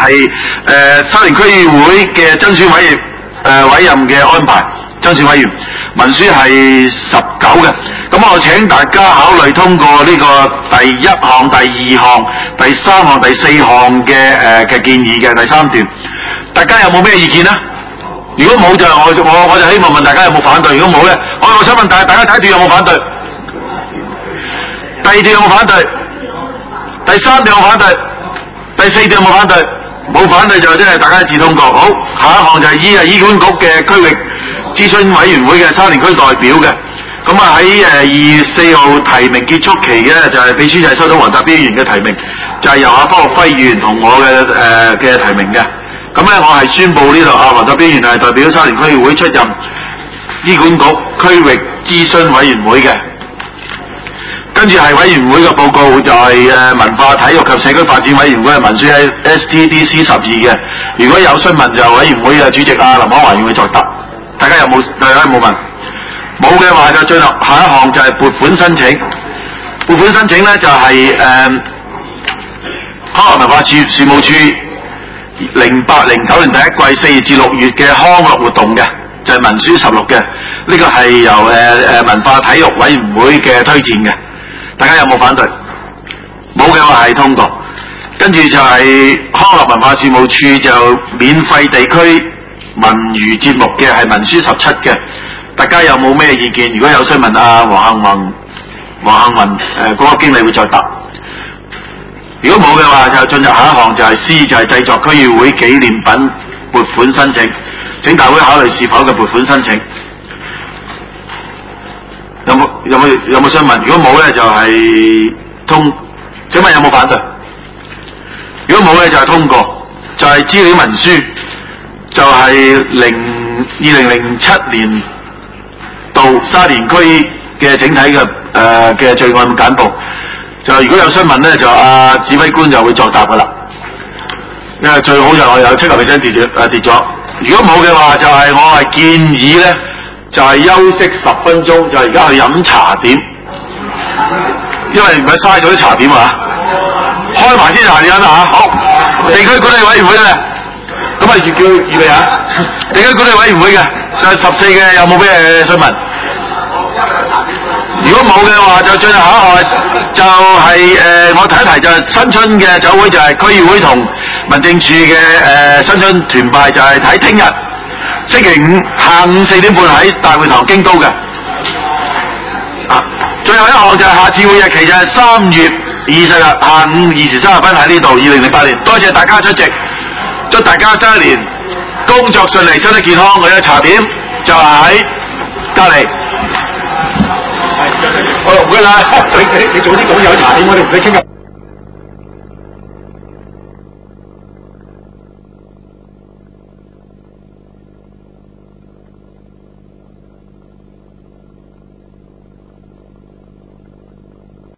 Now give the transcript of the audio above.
係沙田區議會嘅增選委任嘅安排，增選委員文書係19嘅。咁我請大家考慮通過呢個第1項、第2項、第3項、第4項嘅建議嘅第3段。大家有冇咩意見呢？如果冇就我就希望問大家有冇反對。如果冇咧，我想問大家第一段有冇反對？第2段有冇反對？第3段有冇反對？第4段有冇反對？冇反對就即係大家一致通過。好，下一項就係醫管局嘅區域諮詢委員會嘅沙田區代表嘅。咁啊喺2月4號提名結束期嘅就係秘書就係收到黃達標議員嘅提名，就係由阿方國輝議員同我嘅提名嘅。咁咧我係宣布呢度黃達標議員係代表沙田區議會出任醫管局區域諮詢委員會嘅。跟住係委員會嘅報告就係文化體育及社區發展委員會嘅文書喺 STDC 12嘅。如果有詢問就委員會嘅主席林可華議員作答。大家有冇問？冇嘅話就進入下一項就係撥款申請。撥款申請咧就係康樂文化事務處08-09年第一季4月至6月嘅康樂活動嘅，就係文書16嘅。呢個係由文化體育委員會嘅推薦嘅。大家有冇反對？冇嘅話係通過。跟住就係康樂文化事務處就免費地區文娛節目嘅係文書17嘅。大家有冇咩意見？如果有詢問黃幸雲嗰個經理會再答。如果冇嘅話就進入下一項就係 C 就係製作區議會紀念品撥款申請。請大會考慮是否嘅撥款申請。有冇想問？如果冇咧就係請問有冇反對？如果冇咧就係通過，就係資料文書，就係2007年到沙田區嘅整體嘅罪案簡報。就如果有詢問咧，就指揮官就會作答噶啦。因為最好就我有70%跌咗。如果冇嘅話，就係我係建議咧。就係休息10分鐘，就係而家去飲茶點，因為唔係嘥咗啲茶點啊！開埋啲茶點啦嚇，好，地區管理委員會咧，咁啊叫預備啊！地區管理委員會嘅就係14嘅，有冇咩詢問？如果冇嘅話，就進入下一項，就係我提一提就係新春嘅酒會，就係區議會同民政處嘅新春團拜，就係睇聽日。星期5下午4點半喺大會堂京都嘅。最後一項就係下次會日期就係3月20日下午2時30分喺呢度，2008年。多謝大家出席，祝大家新一年工作順利，身體健康。我嘅茶點就係喺隔離。好唔該啦，你早啲講有茶點，我哋唔使傾㗎。